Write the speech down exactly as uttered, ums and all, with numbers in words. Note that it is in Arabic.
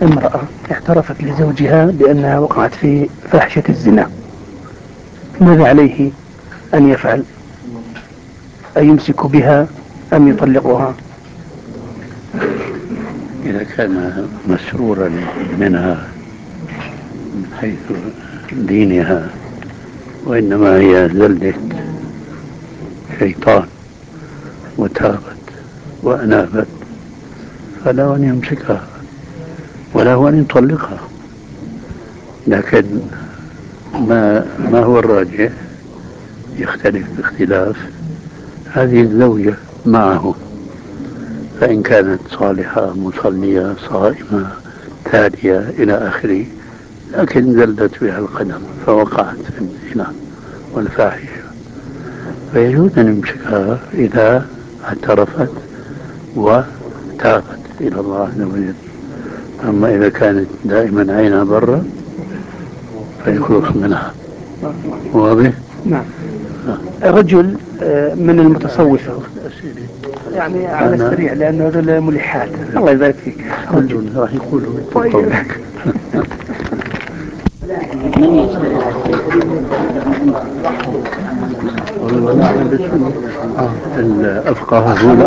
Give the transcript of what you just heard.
امرأة اعترفت لزوجها بأنها وقعت في فاحشة الزنا، ماذا عليه أن يفعل؟ أيمسك بها أم يطلقها؟ إذا كان مسرورا منها من حيث دينها وإنما هي زلة شيطان وتابت وأنابت فلا أن يمسكها ولا أن يطلقها، لكن ما ما هو الراجح يختلف باختلاف هذه الزوجة معه، فإن كانت صالحة مصلية صائمة تالية إلى آخره، لكن زلت بها القدم فوقعت في الزنا والفاحشة، فيجوز أن يمسكها إذا اعترفت وتابت إلى الله عز وجل. أما إذا كانت دائما عينها برا فيخلص منها. واضح؟ نعم. رجل من المتصوفة يعني على السريع لأنه هذول ملحات. الله يبارك فيك. رجل راح يقولوا قولك. الأفقه هو